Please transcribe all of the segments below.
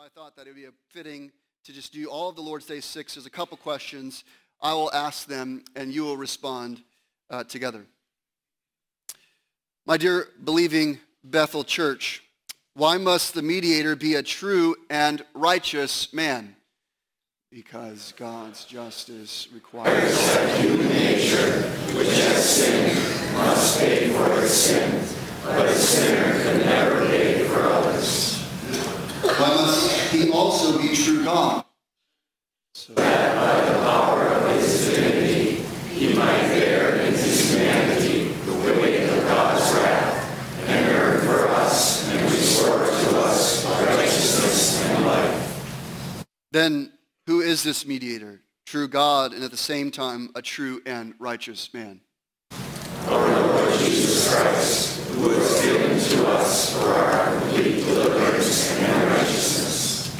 I thought that it would be fitting to just do all of the Lord's Day 6. There's a couple questions. I will ask them, and you will respond together. My dear believing Bethel Church, why must the mediator be a true and righteous man? Because God's justice requires that human nature, which has sinned, must pay for its sin, but a sinner can never pay for others. Why must he also be true God? So that by the power of his divinity, he might bear in his humanity the weight of God's wrath, and earn for us and restore to us righteousness and life. Then, who is this mediator? True God, and at the same time, a true and righteous man. Our Lord Jesus Christ, who was given to us for our complete deliverance and righteousness.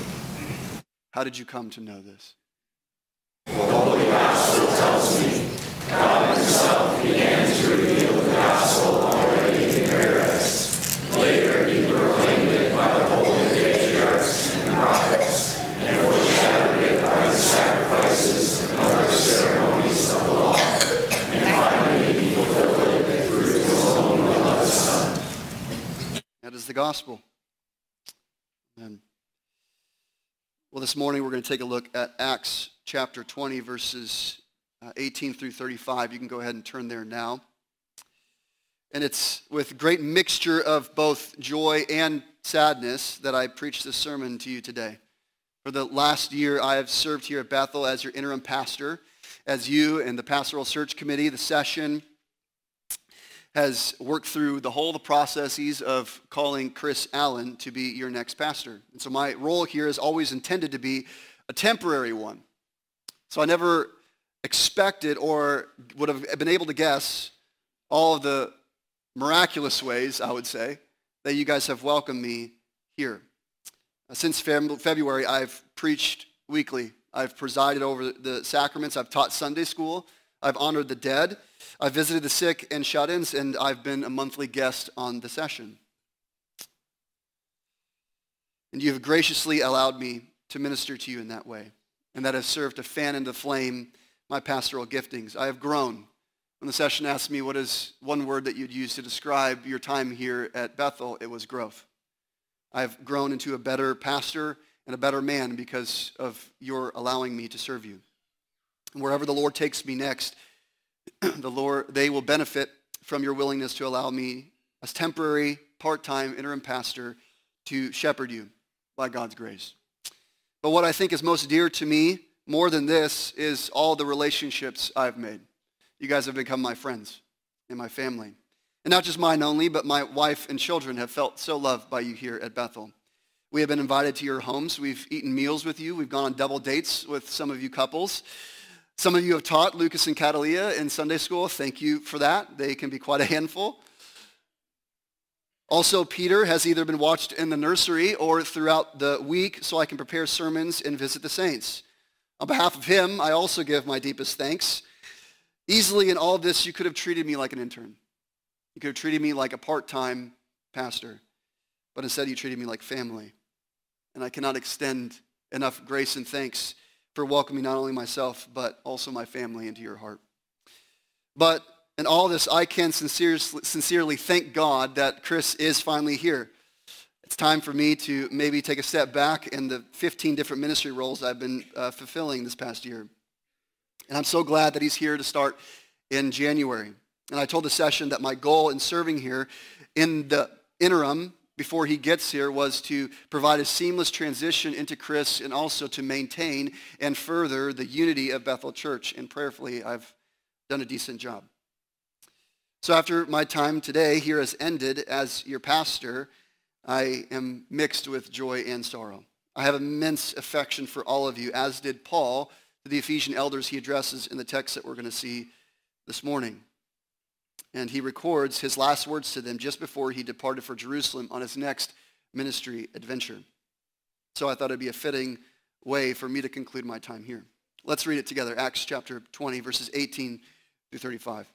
How did you come to know this? The Holy Gospel tells me God himself began to reveal the gospel already in paradise. Later he proclaimed it by the holy patriarchs and prophets, and foreshadowed it by the sacrifices and other ceremonies of the law. And finally he fulfilled it through his own beloved Son. That is the gospel. Amen. Well, this morning we're going to take a look at Acts chapter 20, verses 18 through 35. You can go ahead and turn there now. And it's with great mixture of both joy and sadness that I preach this sermon to you today. For the last year, I have served here at Bethel as your interim pastor, as you and the Pastoral Search Committee, the session, has worked through the whole of the processes of calling Chris Allen to be your next pastor. And so my role here is always intended to be a temporary one. So I never expected or would have been able to guess all of the miraculous ways, I would say, that you guys have welcomed me here. Since February, I've preached weekly. I've presided over the sacraments. I've taught Sunday school. I've honored the dead. I've visited the sick and shut-ins, and I've been a monthly guest on the session. And you have graciously allowed me to minister to you in that way, and that has served to fan into flame my pastoral giftings. I have grown. When the session asked me what is one word that you'd use to describe your time here at Bethel, it was growth. I've grown into a better pastor and a better man because of your allowing me to serve you. And wherever the Lord takes me next, they will benefit from your willingness to allow me as temporary, part-time, interim pastor to shepherd you by God's grace. But what I think is most dear to me, more than this, is all the relationships I've made. You guys have become my friends and my family. And not just mine only, but my wife and children have felt so loved by you here at Bethel. We have been invited to your homes. We've eaten meals with you. We've gone on double dates with some of you couples. Some of you have taught Lucas and Catalia in Sunday school. Thank you for that. They can be quite a handful. Also, Peter has either been watched in the nursery or throughout the week so I can prepare sermons and visit the saints. On behalf of him, I also give my deepest thanks. Easily in all this, you could have treated me like an intern. You could have treated me like a part-time pastor. But instead, you treated me like family. And I cannot extend enough grace and thanks for welcoming not only myself, but also my family into your heart. But in all this, I can sincerely thank God that Chris is finally here. It's time for me to maybe take a step back in the 15 different ministry roles I've been fulfilling this past year. And I'm so glad that he's here to start in January. And I told the session that my goal in serving here in the interim before he gets here was to provide a seamless transition into Chris and also to maintain and further the unity of Bethel Church. And prayerfully, I've done a decent job. So after my time today here has ended as your pastor, I am mixed with joy and sorrow. I have immense affection for all of you, as did Paul to the Ephesian elders he addresses in the text that we're going to see this morning. And he records his last words to them just before he departed for Jerusalem on his next ministry adventure. So I thought it'd be a fitting way for me to conclude my time here. Let's read it together. Acts chapter 20, verses 18 through 35.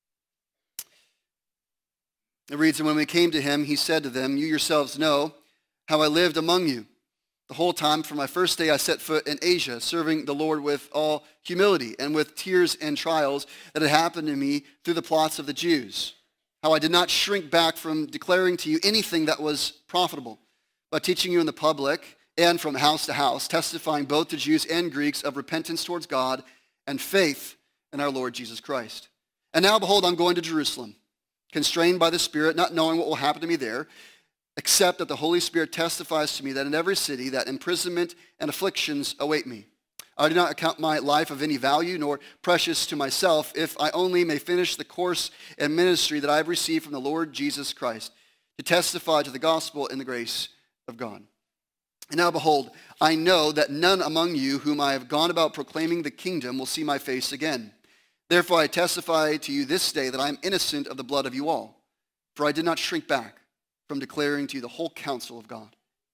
It reads, "And when we came to him, he said to them, 'You yourselves know how I lived among you the whole time from my first day I set foot in Asia, serving the Lord with all humility and with tears and trials that had happened to me through the plots of the Jews. How I did not shrink back from declaring to you anything that was profitable, but teaching you in the public and from house to house, testifying both to Jews and Greeks of repentance towards God and faith in our Lord Jesus Christ. And now, behold, I'm going to Jerusalem, constrained by the Spirit, not knowing what will happen to me there, except that the Holy Spirit testifies to me that in every city that imprisonment and afflictions await me. I do not account my life of any value, nor precious to myself, if I only may finish the course and ministry that I have received from the Lord Jesus Christ, to testify to the gospel in the grace of God. And now behold, I know that none among you whom I have gone about proclaiming the kingdom will see my face again. Therefore I testify to you this day that I am innocent of the blood of you all, for I did not shrink back from declaring to you the whole counsel of God.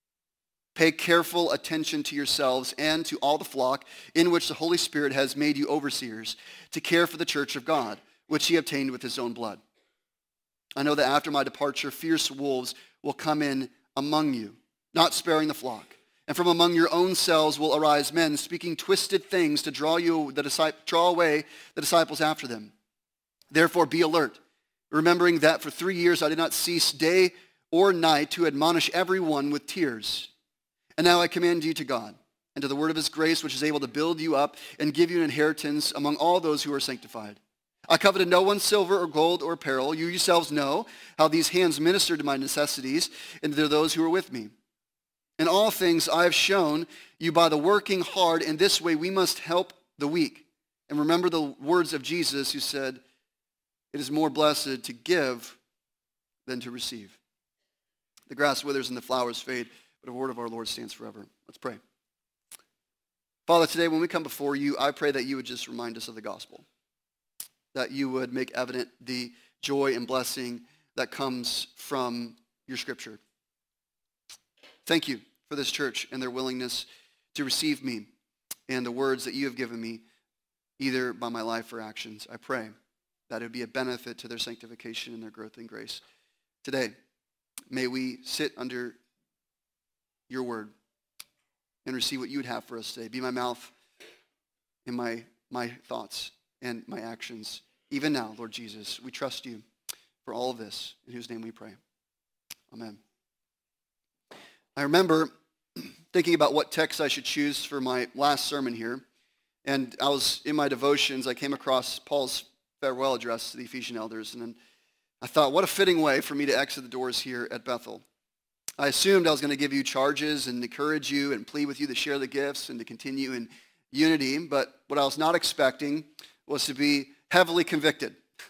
Pay careful attention to yourselves and to all the flock in which the Holy Spirit has made you overseers, to care for the church of God, which he obtained with his own blood. I know that after my departure, fierce wolves will come in among you, not sparing the flock. And from among your own selves will arise men speaking twisted things to draw away the disciples after them. Therefore be alert, remembering that for 3 years I did not cease day or night to admonish everyone with tears. And now I commend you to God and to the word of his grace, which is able to build you up and give you an inheritance among all those who are sanctified. I coveted no one's silver or gold or apparel. You yourselves know how these hands ministered to my necessities and to those who were with me. In all things I have shown you by the working hard, in this way we must help the weak. And remember the words of Jesus who said, it is more blessed to give than to receive. The grass withers and the flowers fade, but the word of our Lord stands forever. Let's pray. Father, today when we come before you, I pray that you would just remind us of the gospel, that you would make evident the joy and blessing that comes from your scripture. Thank you for this church and their willingness to receive me and the words that you have given me, either by my life or actions. I pray that it would be a benefit to their sanctification and their growth in grace. Today, may we sit under your word and receive what you would have for us today. Be my mouth and my thoughts and my actions. Even now, Lord Jesus, we trust you for all of this, in whose name we pray. Amen. I remember thinking about what text I should choose for my last sermon here, and I was in my devotions, I came across Paul's farewell address to the Ephesian elders, and then I thought, what a fitting way for me to exit the doors here at Bethel. I assumed I was going to give you charges and encourage you and plead with you to share the gifts and to continue in unity, but what I was not expecting was to be heavily convicted.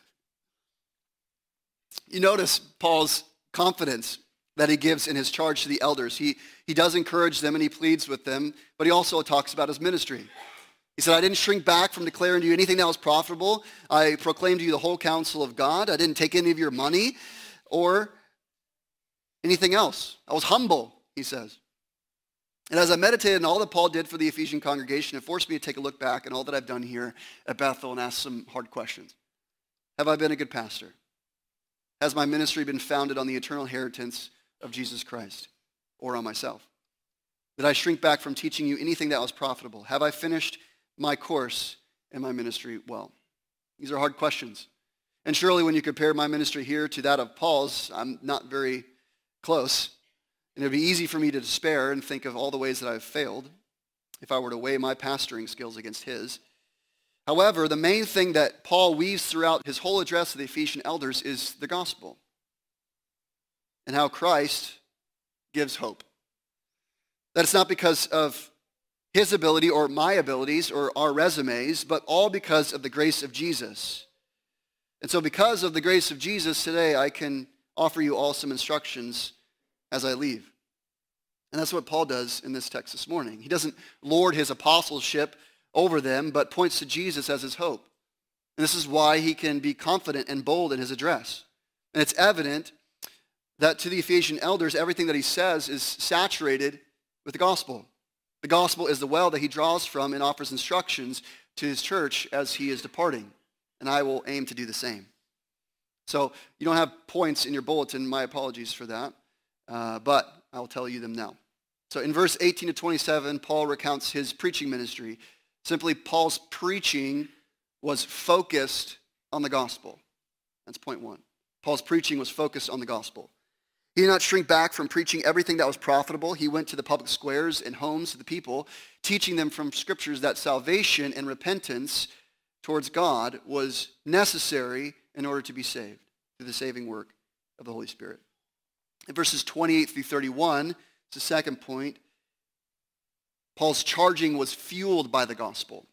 You notice Paul's confidence that he gives in his charge to the elders. He does encourage them and he pleads with them, but he also talks about his ministry. He said, I didn't shrink back from declaring to you anything that was profitable. I proclaimed to you the whole counsel of God. I didn't take any of your money or anything else. I was humble, he says. And as I meditated on all that Paul did for the Ephesian congregation, it forced me to take a look back at all that I've done here at Bethel and ask some hard questions. Have I been a good pastor? Has my ministry been founded on the eternal inheritance of Jesus Christ or on myself? Did I shrink back from teaching you anything that was profitable? Have I finished my course and my ministry well? These are hard questions. And surely when you compare my ministry here to that of Paul's, I'm not very close. And it would be easy for me to despair and think of all the ways that I've failed if I were to weigh my pastoring skills against his. However, the main thing that Paul weaves throughout his whole address to the Ephesian elders is the gospel and how Christ gives hope. That it's not because of his ability or my abilities or our resumes, but all because of the grace of Jesus. And so because of the grace of Jesus, today I can offer you all some instructions as I leave. And that's what Paul does in this text this morning. He doesn't lord his apostleship over them, but points to Jesus as his hope. And this is why he can be confident and bold in his address. And it's evident that to the Ephesian elders, everything that he says is saturated with the gospel. The gospel is the well that he draws from and offers instructions to his church as he is departing. And I will aim to do the same. So you don't have points in your bulletin. My apologies for that. But I'll tell you them now. So in verse 18 to 27, Paul recounts his preaching ministry. Simply, Paul's preaching was focused on the gospel. That's point one. Paul's preaching was focused on the gospel. He did not shrink back from preaching everything that was profitable. He went to the public squares and homes of the people, teaching them from scriptures that salvation and repentance towards God was necessary in order to be saved through the saving work of the Holy Spirit. In verses 28 through 31, it's the second point, Paul's charging was fueled by the gospel.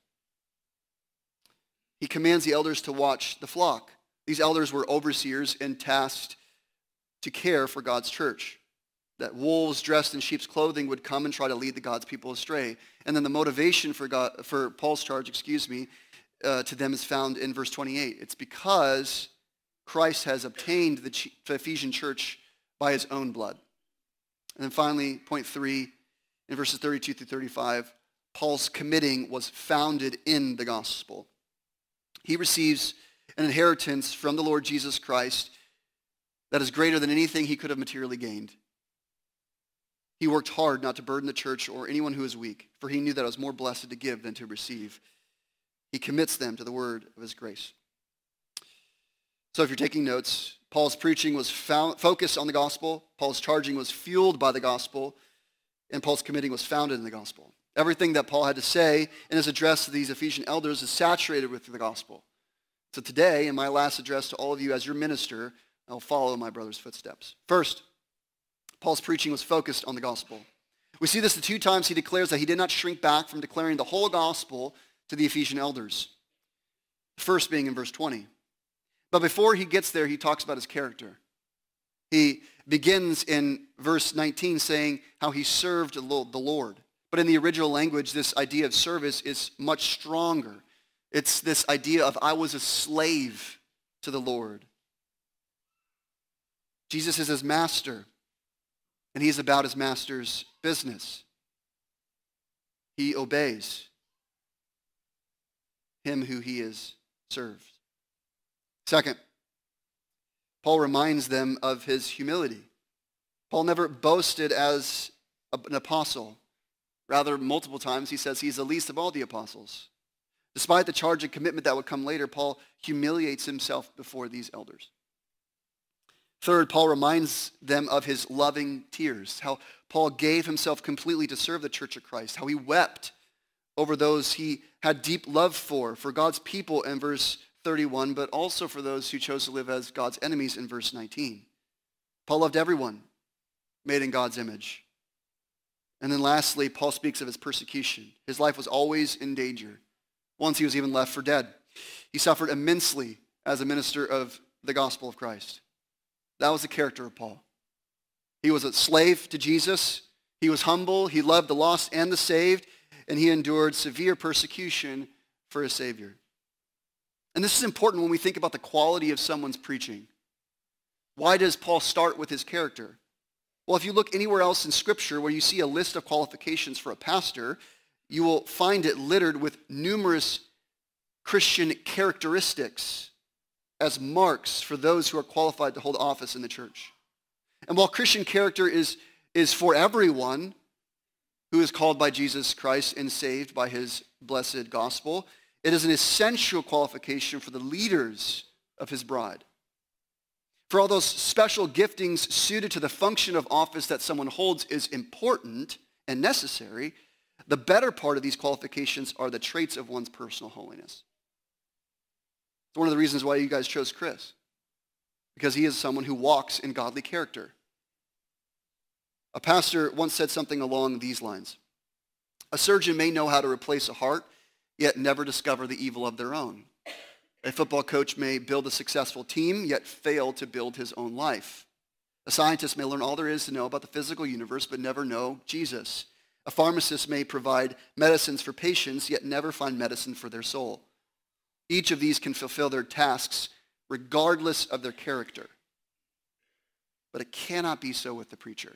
He commands the elders to watch the flock. These elders were overseers and tasked to care for God's church. That wolves dressed in sheep's clothing would come and try to lead God's people astray. And then the motivation for Paul's charge, to them is found in verse 28. It's because Christ has obtained the Ephesian church by his own blood. And then finally, point 3, in verses 32 through 35, Paul's committing was founded in the gospel. He receives an inheritance from the Lord Jesus Christ that is greater than anything he could have materially gained. He worked hard not to burden the church or anyone who is weak, for he knew that it was more blessed to give than to receive. He commits them to the word of his grace. So if you're taking notes, Paul's preaching was focused on the gospel, Paul's charging was fueled by the gospel, and Paul's committing was founded in the gospel. Everything that Paul had to say in his address to these Ephesian elders is saturated with the gospel. So today, in my last address to all of you as your minister, I'll follow my brother's footsteps. First, Paul's preaching was focused on the gospel. We see this the two times he declares that he did not shrink back from declaring the whole gospel to the Ephesian elders. The first being in verse 20. But before he gets there, he talks about his character. He begins in verse 19 saying how he served the Lord. But in the original language, this idea of service is much stronger. It's this idea of I was a slave to the Lord. Jesus is his master, and he's about his master's business. He obeys him who he is served. Second, Paul reminds them of his humility. Paul never boasted as an apostle. Rather, multiple times he says he's the least of all the apostles. Despite the charge and commitment that would come later, Paul humiliates himself before these elders. Third, Paul reminds them of his loving tears, how Paul gave himself completely to serve the church of Christ, how he wept over those he had deep love for God's people in verse 31, but also for those who chose to live as God's enemies in verse 19. Paul loved everyone made in God's image. And then lastly, Paul speaks of his persecution. His life was always in danger. Once he was even left for dead. He suffered immensely as a minister of the gospel of Christ. That was the character of Paul. He was a slave to Jesus. He was humble. He loved the lost and the saved. And he endured severe persecution for his Savior. And this is important when we think about the quality of someone's preaching. Why does Paul start with his character? Well, if you look anywhere else in Scripture where you see a list of qualifications for a pastor, you will find it littered with numerous Christian characteristics as marks for those who are qualified to hold office in the church. And while Christian character is for everyone who is called by Jesus Christ and saved by his blessed gospel, it is an essential qualification for the leaders of his bride. For all those special giftings suited to the function of office that someone holds is important and necessary, the better part of these qualifications are the traits of one's personal holiness. It's one of the reasons why you guys chose Chris, because he is someone who walks in godly character. A pastor once said something along these lines. A surgeon may know how to replace a heart, yet never discover the evil of their own. A football coach may build a successful team, yet fail to build his own life. A scientist may learn all there is to know about the physical universe, but never know Jesus. A pharmacist may provide medicines for patients, yet never find medicine for their soul. Each of these can fulfill their tasks regardless of their character. But it cannot be so with the preacher.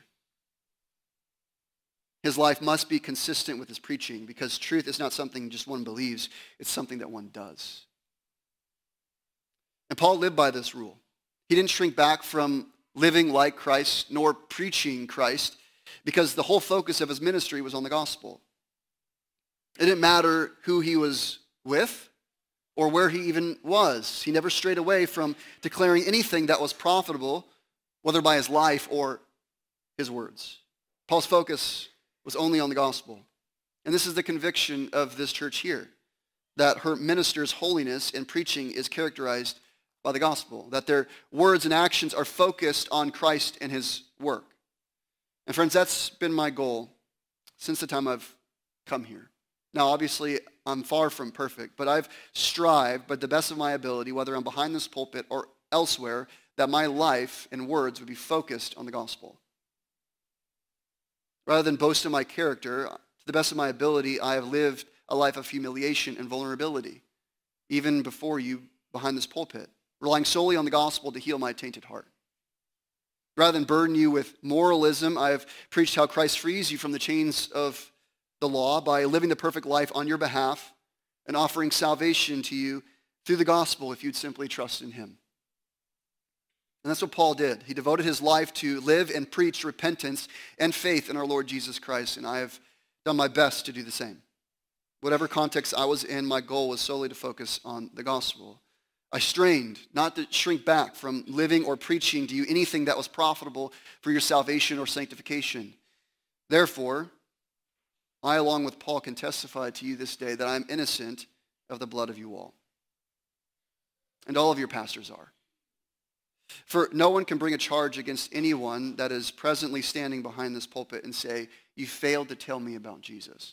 His life must be consistent with his preaching, because truth is not something just one believes, it's something that one does. And Paul lived by this rule. He didn't shrink back from living like Christ, nor preaching Christ. because the whole focus of his ministry was on the gospel. It didn't matter who he was with or where he even was. He never strayed away from declaring anything that was profitable, whether by his life or his words. Paul's focus was only on the gospel. And this is the conviction of this church here, that her minister's holiness in preaching is characterized by the gospel, that their words and actions are focused on Christ and his work. And friends, that's been my goal since the time I've come here. Now, obviously, I'm far from perfect, but I've strived, by the best of my ability, whether I'm behind this pulpit or elsewhere, that my life and words would be focused on the gospel. Rather than boast in my character, to the best of my ability, I have lived a life of humiliation and vulnerability, even before you behind this pulpit, relying solely on the gospel to heal my tainted heart. Rather than burden you with moralism, I have preached how Christ frees you from the chains of the law by living the perfect life on your behalf and offering salvation to you through the gospel if you'd simply trust in him. And that's what Paul did. He devoted his life to live and preach repentance and faith in our Lord Jesus Christ, and I have done my best to do the same. Whatever context I was in, my goal was solely to focus on the gospel. I strained not to shrink back from living or preaching to you anything that was profitable for your salvation or sanctification. Therefore, I, along with Paul, can testify to you this day that I am innocent of the blood of you all. And all of your pastors are. For no one can bring a charge against anyone that is presently standing behind this pulpit and say, you failed to tell me about Jesus.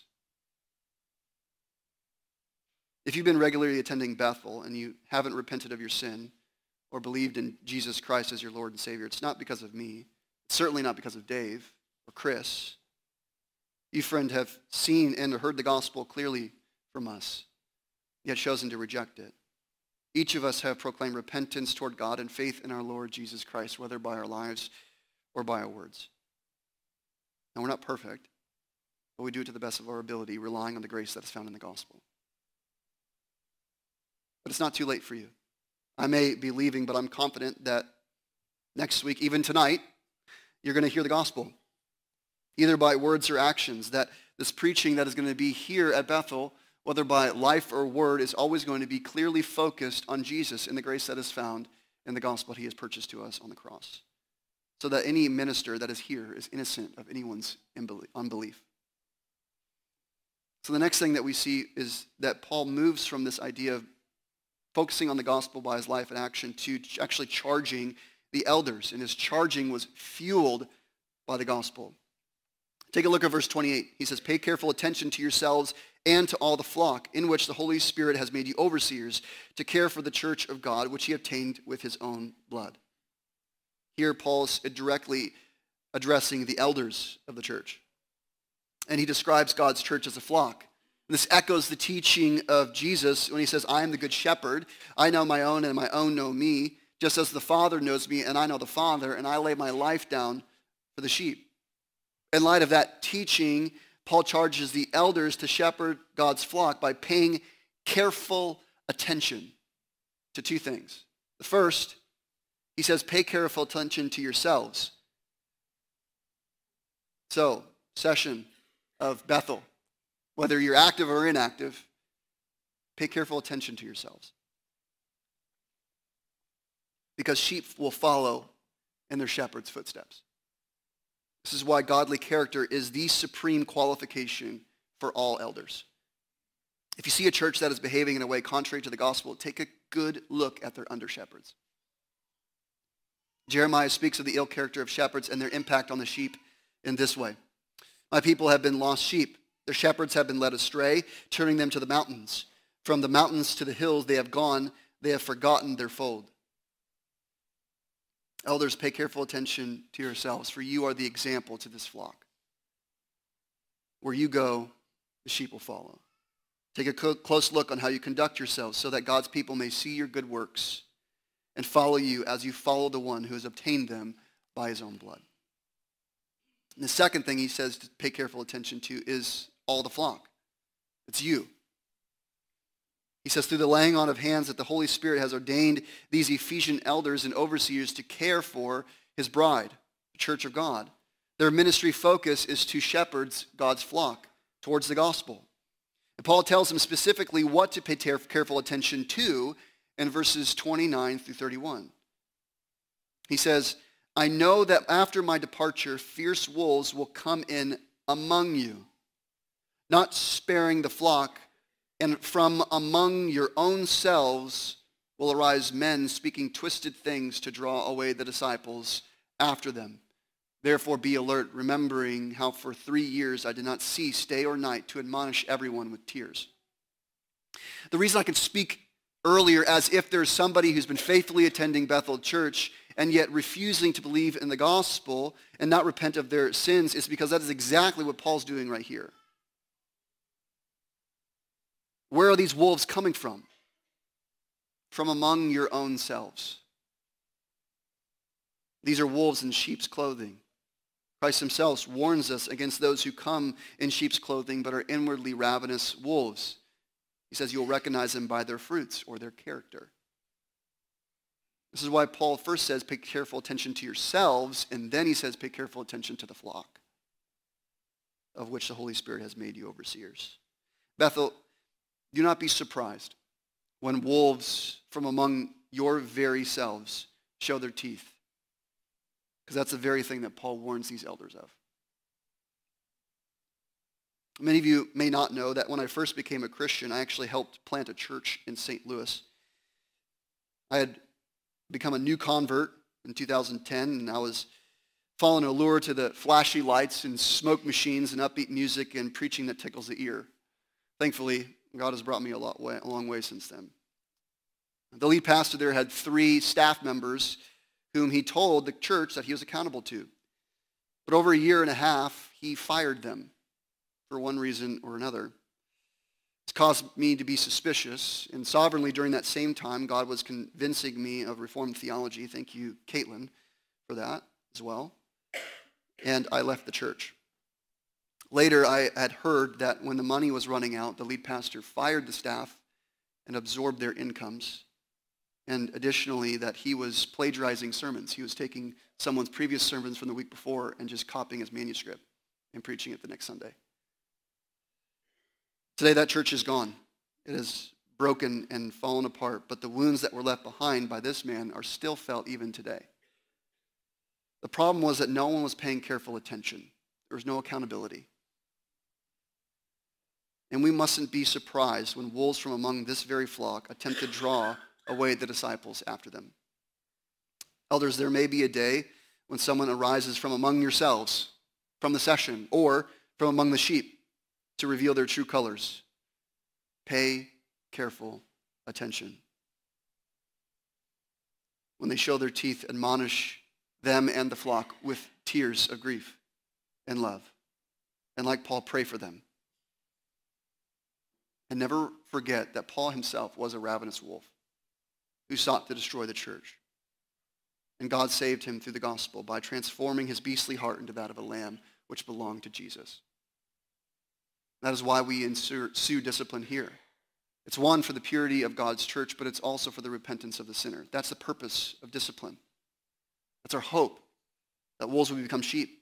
If you've been regularly attending Bethel and you haven't repented of your sin or believed in Jesus Christ as your Lord and Savior, it's not because of me. It's certainly not because of Dave or Chris. You, friend, have seen and heard the gospel clearly from us, yet chosen to reject it. Each of us have proclaimed repentance toward God and faith in our Lord Jesus Christ, whether by our lives or by our words. Now, we're not perfect, but we do it to the best of our ability, relying on the grace that is found in the gospel. But it's not too late for you. I may be leaving, but I'm confident that next week, even tonight, you're going to hear the gospel, either by words or actions, that this preaching that is going to be here at Bethel, whether by life or word, is always going to be clearly focused on Jesus and the grace that is found in the gospel he has purchased to us on the cross, so that any minister that is here is innocent of anyone's unbelief. So the next thing that we see is that Paul moves from this idea of focusing on the gospel by his life and action to actually charging the elders, and his charging was fueled by the gospel. Take a look at verse 28. He says, pay careful attention to yourselves and to all the flock in which the Holy Spirit has made you overseers to care for the church of God, which he obtained with his own blood. Here Paul is directly addressing the elders of the church. And he describes God's church as a flock. And this echoes the teaching of Jesus when he says, I am the good shepherd. I know my own and my own know me, just as the Father knows me and I know the Father, and I lay my life down for the sheep. In light of that teaching, Paul charges the elders to shepherd God's flock by paying careful attention to two things. The first, he says, pay careful attention to yourselves. So, session of Bethel, whether you're active or inactive, pay careful attention to yourselves. Because sheep will follow in their shepherd's footsteps. This is why godly character is the supreme qualification for all elders. If you see a church that is behaving in a way contrary to the gospel, take a good look at their under-shepherds. Jeremiah speaks of the ill character of shepherds and their impact on the sheep in this way. My people have been lost sheep. Their shepherds have been led astray, turning them to the mountains. From the mountains to the hills they have gone. They have forgotten their fold. Elders, pay careful attention to yourselves, for you are the example to this flock. Where you go, the sheep will follow. Take a close look on how you conduct yourselves so that God's people may see your good works and follow you as you follow the one who has obtained them by his own blood. And the second thing he says to pay careful attention to is all the flock. It's you. He says, through the laying on of hands that the Holy Spirit has ordained these Ephesian elders and overseers to care for his bride, the church of God, Their ministry focus is to shepherd God's flock towards the gospel. And Paul tells them specifically what to pay careful attention to in verses 29 through 31. He says, I know that after my departure, fierce wolves will come in among you, not sparing the flock, and from among your own selves will arise men speaking twisted things to draw away the disciples after them. Therefore be alert, remembering how for 3 years I did not cease day or night to admonish everyone with tears. The reason I can speak earlier as if there's somebody who's been faithfully attending Bethel Church and yet refusing to believe in the gospel and not repent of their sins is because that is exactly what Paul's doing right here. Where are these wolves coming from? From among your own selves. These are wolves in sheep's clothing. Christ himself warns us against those who come in sheep's clothing but are inwardly ravenous wolves. He says you'll recognize them by their fruits or their character. This is why Paul first says pay careful attention to yourselves, and then he says pay careful attention to the flock of which the Holy Spirit has made you overseers. Bethel, do not be surprised when wolves from among your very selves show their teeth, because that's the very thing that Paul warns these elders of. Many of you may not know that when I first became a Christian, I actually helped plant a church in St. Louis. I had become a new convert in 2010, and I was falling a lure to the flashy lights and smoke machines and upbeat music and preaching that tickles the ear. Thankfully, God has brought me a long way since then. The lead pastor there had 3 staff members whom he told the church that he was accountable to. But over a year and a half, he fired them for one reason or another. It's caused me to be suspicious, and sovereignly during that same time, God was convincing me of Reformed theology. Thank you, Caitlin, for that as well. And I left the church. Later, I had heard that when the money was running out, the lead pastor fired the staff and absorbed their incomes. And additionally, that he was plagiarizing sermons. He was taking someone's previous sermons from the week before and just copying his manuscript and preaching it the next Sunday. Today, that church is gone. It is broken and fallen apart, but the wounds that were left behind by this man are still felt even today. The problem was that no one was paying careful attention. There was no accountability. And we mustn't be surprised when wolves from among this very flock attempt to draw away the disciples after them. Elders, there may be a day when someone arises from among yourselves, from the session, or from among the sheep to reveal their true colors. Pay careful attention. When they show their teeth, admonish them and the flock with tears of grief and love. And like Paul, pray for them. And never forget that Paul himself was a ravenous wolf who sought to destroy the church. And God saved him through the gospel by transforming his beastly heart into that of a lamb which belonged to Jesus. That is why we ensue discipline here. It's one, for the purity of God's church, but it's also for the repentance of the sinner. That's the purpose of discipline. That's our hope, that wolves will become sheep.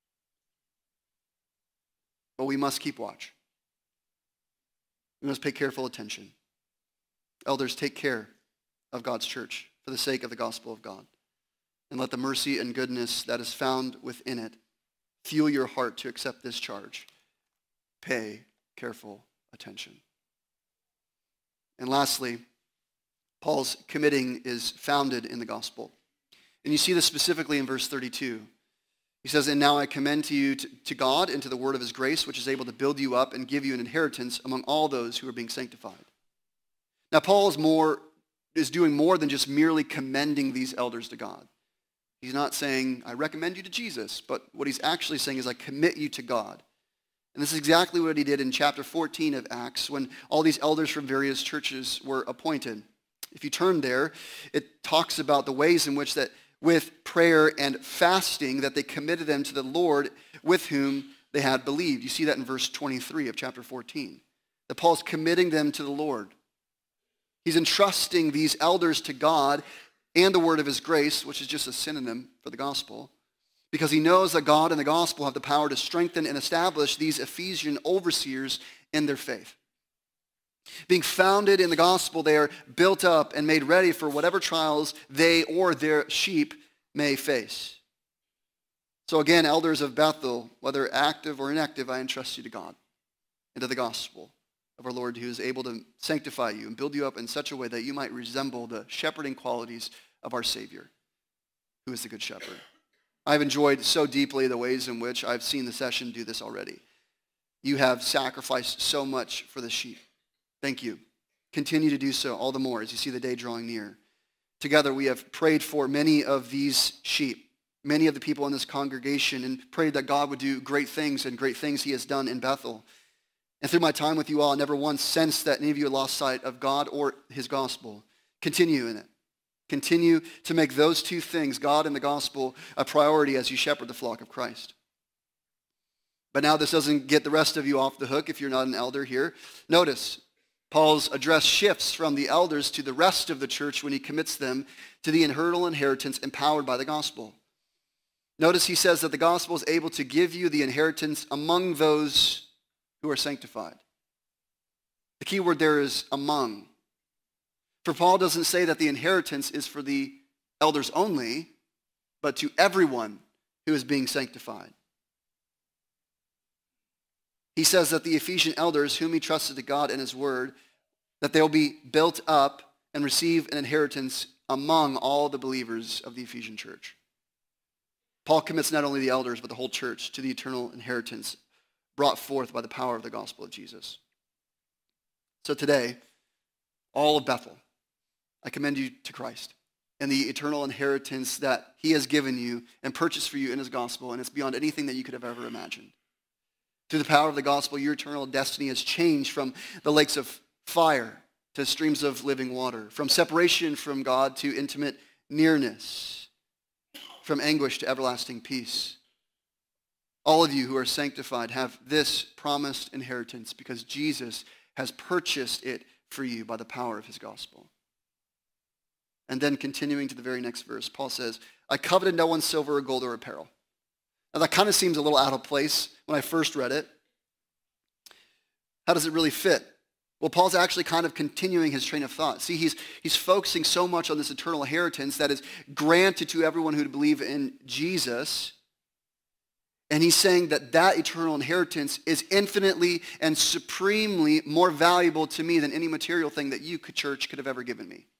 But we must keep watch. We must pay careful attention. Elders, take care of God's church for the sake of the gospel of God. And let the mercy and goodness that is found within it fuel your heart to accept this charge. Pay careful attention. And lastly, Paul's committing is founded in the gospel. And you see this specifically in verse 32. He says, and now I commend to you to God and to the word of his grace, which is able to build you up and give you an inheritance among all those who are being sanctified. Now, Paul is doing more than just merely commending these elders to God. He's not saying, I recommend you to Jesus, but what he's actually saying is, I commit you to God. And this is exactly what he did in chapter 14 of Acts when all these elders from various churches were appointed. If you turn there, it talks about the ways in which that with prayer and fasting that they committed them to the Lord with whom they had believed. You see that in verse 23 of chapter 14. That Paul's committing them to the Lord. He's entrusting these elders to God and the word of his grace, which is just a synonym for the gospel. because he knows that God and the gospel have the power to strengthen and establish these Ephesian overseers in their faith. Being founded in the gospel, they are built up and made ready for whatever trials they or their sheep may face. So again, elders of Bethel, whether active or inactive, I entrust you to God and to the gospel of our Lord, who is able to sanctify you and build you up in such a way that you might resemble the shepherding qualities of our Savior, who is the Good Shepherd. I've enjoyed so deeply the ways in which I've seen the session do this already. You have sacrificed so much for the sheep. Thank you. Continue to do so all the more as you see the day drawing near. Together we have prayed for many of these sheep, many of the people in this congregation, and prayed that God would do great things, and great things he has done in Bethel. And through my time with you all, I never once sensed that any of you had lost sight of God or his gospel. Continue in it. Continue to make those two things, God and the gospel, a priority as you shepherd the flock of Christ. But now this doesn't get the rest of you off the hook if you're not an elder here. Notice, Paul's address shifts from the elders to the rest of the church when he commits them to the eternal inheritance empowered by the gospel. Notice he says that the gospel is able to give you the inheritance among those who are sanctified. The key word there is among. For Paul doesn't say that the inheritance is for the elders only, but to everyone who is being sanctified. He says that the Ephesian elders, whom he trusted to God and his word, that they will be built up and receive an inheritance among all the believers of the Ephesian church. Paul commits not only the elders, but the whole church to the eternal inheritance brought forth by the power of the gospel of Jesus. So today, all of Bethel, I commend you to Christ and the eternal inheritance that he has given you and purchased for you in his gospel, and it's beyond anything that you could have ever imagined. Through the power of the gospel, your eternal destiny has changed from the lakes of fire to streams of living water, from separation from God to intimate nearness, from anguish to everlasting peace. All of you who are sanctified have this promised inheritance because Jesus has purchased it for you by the power of his gospel. And then continuing to the very next verse, Paul says, I coveted no one's silver or gold or apparel. Now that kind of seems a little out of place when I first read it. How does it really fit? Well, Paul's actually kind of continuing his train of thought. See, he's focusing so much on this eternal inheritance that is granted to everyone who believe in Jesus. And he's saying that that eternal inheritance is infinitely and supremely more valuable to me than any material thing that you, church, could have ever given me.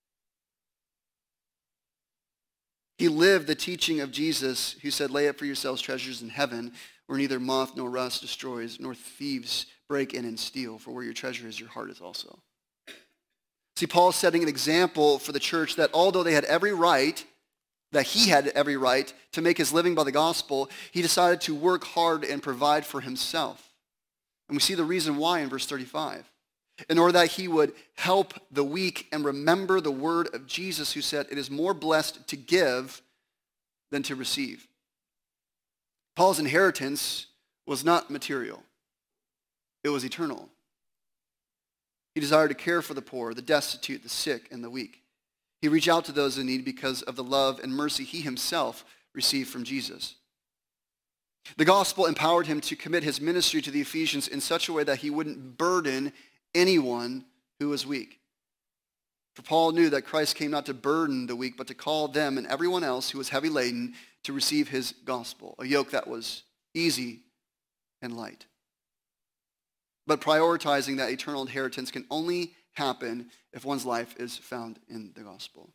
He lived the teaching of Jesus, who said, lay up for yourselves treasures in heaven, where neither moth nor rust destroys, nor thieves break in and steal. For where your treasure is, your heart is also. See, Paul's setting an example for the church that although they had every right, that he had every right to make his living by the gospel, he decided to work hard and provide for himself. And we see the reason why in verse 35. In order that he would help the weak and remember the word of Jesus, who said, it is more blessed to give than to receive. Paul's inheritance was not material. It was eternal. He desired to care for the poor, the destitute, the sick, and the weak. He reached out to those in need because of the love and mercy he himself received from Jesus. The gospel empowered him to commit his ministry to the Ephesians in such a way that he wouldn't burden anyone who was weak. For Paul knew that Christ came not to burden the weak, but to call them and everyone else who was heavy laden to receive his gospel, a yoke that was easy and light. But prioritizing that eternal inheritance can only happen if one's life is found in the gospel.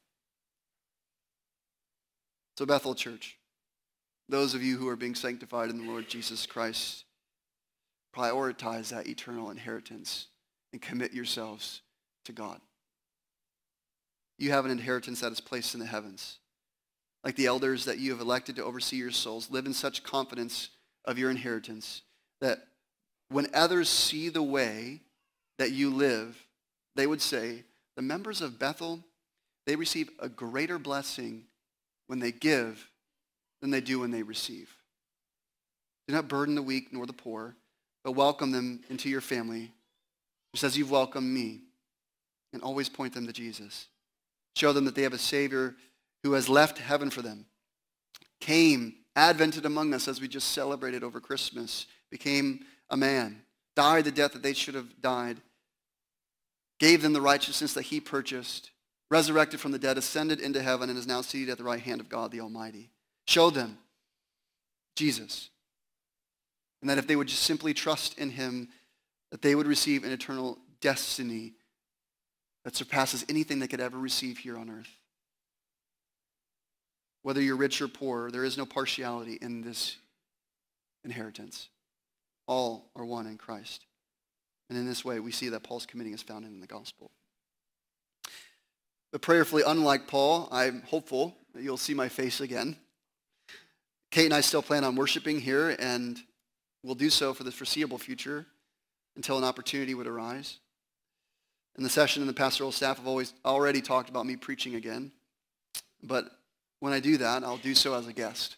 So Bethel Church, those of you who are being sanctified in the Lord Jesus Christ, prioritize that eternal inheritance and commit yourselves to God. You have an inheritance that is placed in the heavens. Like the elders that you have elected to oversee your souls, live in such confidence of your inheritance that when others see the way that you live, they would say, the members of Bethel, they receive a greater blessing when they give than they do when they receive. Do not burden the weak nor the poor, but welcome them into your family, just as you've welcomed me, and always point them to Jesus. Show them that they have a Savior who has left heaven for them, came advented among us as we just celebrated over Christmas, became a man, died the death that they should have died, gave them the righteousness that he purchased, resurrected from the dead, ascended into heaven, and is now seated at the right hand of God the Almighty. Showed them Jesus. And that if they would just simply trust in him, that they would receive an eternal destiny that surpasses anything they could ever receive here on earth. Whether you're rich or poor, there is no partiality in this inheritance. All are one in Christ. And in this way, we see that Paul's committing is found in the gospel. But prayerfully, unlike Paul, I'm hopeful that you'll see my face again. Kate and I still plan on worshiping here, and we'll do so for the foreseeable future until an opportunity would arise. In the session, and the pastoral staff have already talked about me preaching again. But when I do that, I'll do so as a guest.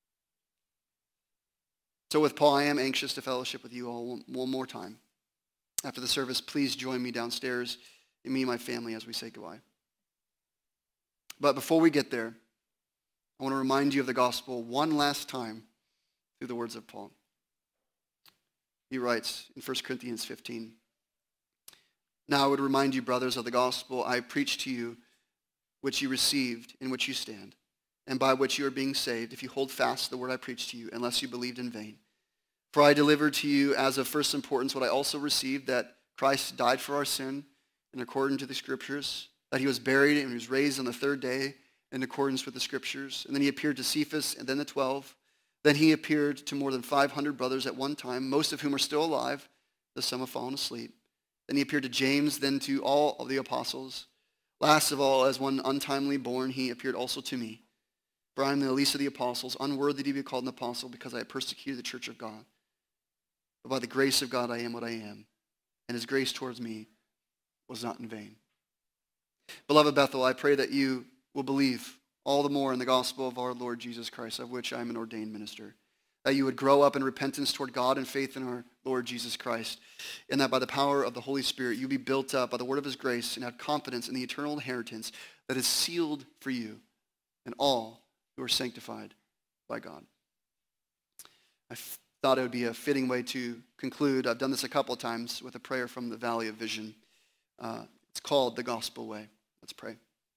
So with Paul, I am anxious to fellowship with you all one more time. After the service, please join me downstairs, and me and my family as we say goodbye. But before we get there, I want to remind you of the gospel one last time through the words of Paul. He writes in 1 Corinthians 15, "Now I would remind you, brothers, of the gospel I preached to you, which you received, in which you stand, and by which you are being saved, if you hold fast to the word I preached to you, unless you believed in vain. For I delivered to you as of first importance what I also received, that Christ died for our sin in accordance to the Scriptures, that he was buried and was raised on the third day in accordance with the Scriptures. And then he appeared to Cephas and then the 12. Then he appeared to more than 500 brothers at one time, most of whom are still alive, though some have fallen asleep. Then he appeared to James, then to all of the apostles. Last of all, as one untimely born, he appeared also to me. For I am the least of the apostles, unworthy to be called an apostle, because I have persecuted the church of God. But by the grace of God I am what I am, and his grace towards me was not in vain." Beloved Bethel, I pray that you will believe all the more in the gospel of our Lord Jesus Christ, of which I am an ordained minister. That you would grow up in repentance toward God and faith in our Lord Jesus Christ, and that by the power of the Holy Spirit you be built up by the word of his grace and have confidence in the eternal inheritance that is sealed for you and all who are sanctified by God. I thought it would be a fitting way to conclude. I've done this a couple of times with a prayer from the Valley of Vision. It's called the Gospel Way. Let's pray.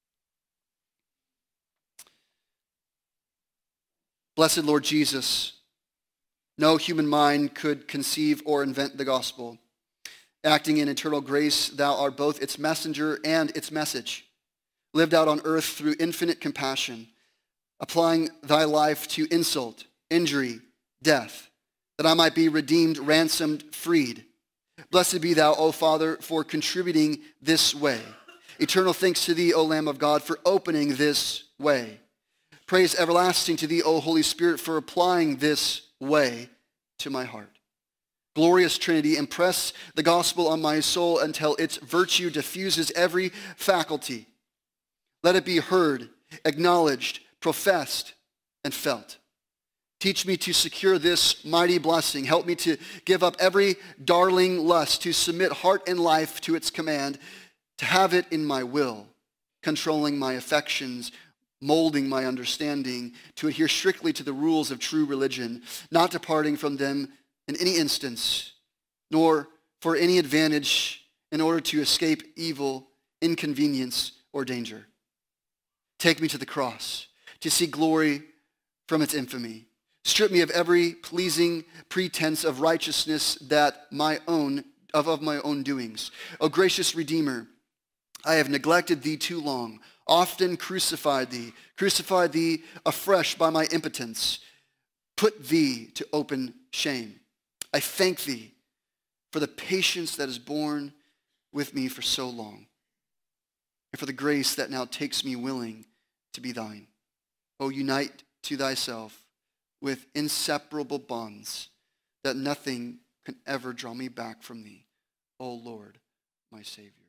Blessed Lord Jesus, no human mind could conceive or invent the gospel. Acting in eternal grace, thou art both its messenger and its message, lived out on earth through infinite compassion, applying thy life to insult, injury, death, that I might be redeemed, ransomed, freed. Blessed be thou, O Father, for contributing this way. Eternal thanks to thee, O Lamb of God, for opening this way. Praise everlasting to thee, O Holy Spirit, for applying this way to my heart. Glorious Trinity, impress the gospel on my soul until its virtue diffuses every faculty. Let it be heard, acknowledged, professed, and felt. Teach me to secure this mighty blessing. Help me to give up every darling lust, to submit heart and life to its command, to have it in my will, controlling my affections, molding my understanding, to adhere strictly to the rules of true religion, not departing from them in any instance, nor for any advantage in order to escape evil, inconvenience, or danger. Take me to the cross, to see glory from its infamy. Strip me of every pleasing pretense of righteousness of my own doings. O gracious Redeemer, I have neglected thee too long, often crucified thee afresh by my impotence, put thee to open shame. I thank thee for the patience that is borne with me for so long, and for the grace that now takes me willing to be thine. O unite to thyself with inseparable bonds, that nothing can ever draw me back from thee, O Lord, my Savior.